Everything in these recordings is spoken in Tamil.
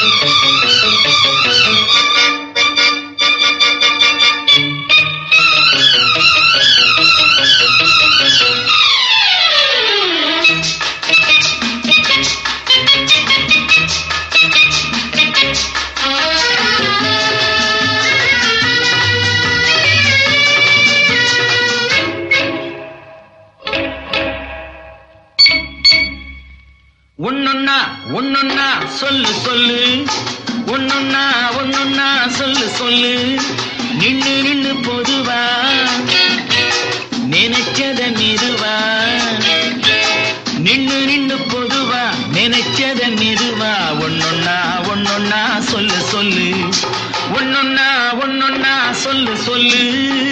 ஒன்னொன்னா ஒன்னொன்னா சொல்லு சொல்லு, ஒன்னொன்னா ஒன்னொன்னா சொல்லு சொல்லு. நின்னு நின்னு பொதுவா நினைச்சத நிறுவா, நின்னு நின்னு பொதுவா நினைச்சத நிறுவா. ஒன்னொன்னா ஒன்னொன்னா சொல்லு சொல்லு, ஒன்னொன்னா ஒன்னொன்னா சொல்லு சொல்லு.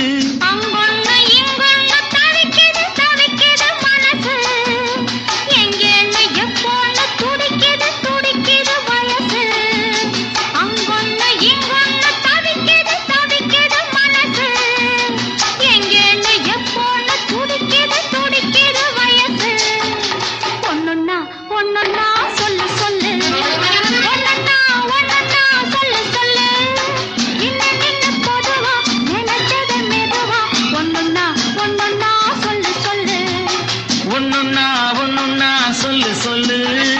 ஒன்னொன்னா ஒன்னொன்னா சொல்லு சொல்லு.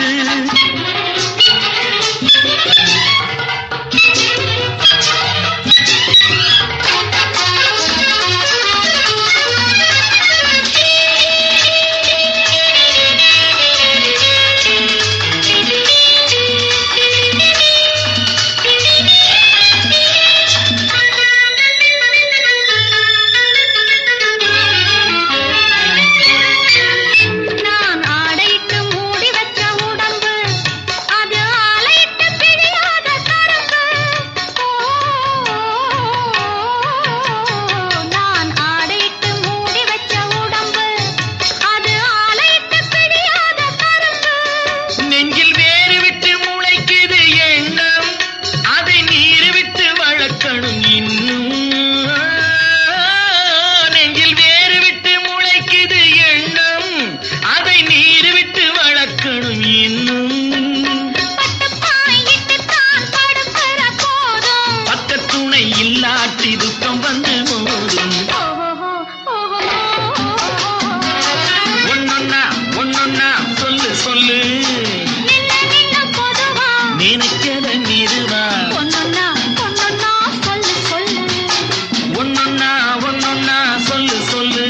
இல்லாட்டி துக்கம் வந்து மோதும். ஒன்னொன்னா ஒன்னொன்னா சொல்லு சொல்லு, நினைச்சத நிறுவா. ஒன்னொன்னா ஒன்னொன்னா சொல்லு சொல்லு, ஒன்னொன்னா ஒன்னொன்னா சொல்லு சொல்லு.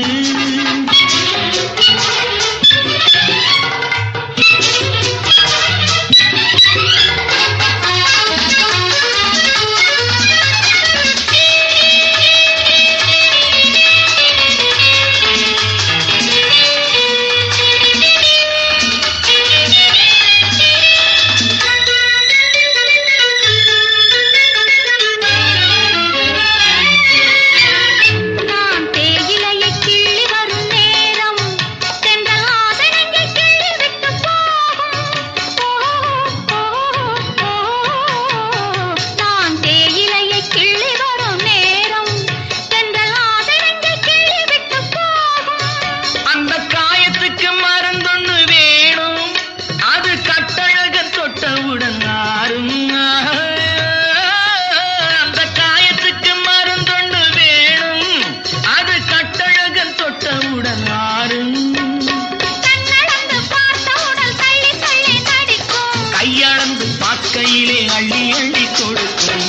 கையிலே அள்ளி அள்ளி கொடுக்கும்.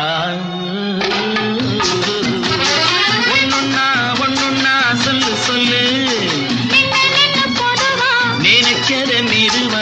ஒன்னொன்னா ஒன்னொன்னா சொல்லு சொல்லு, நினைச்சத மெதுவா.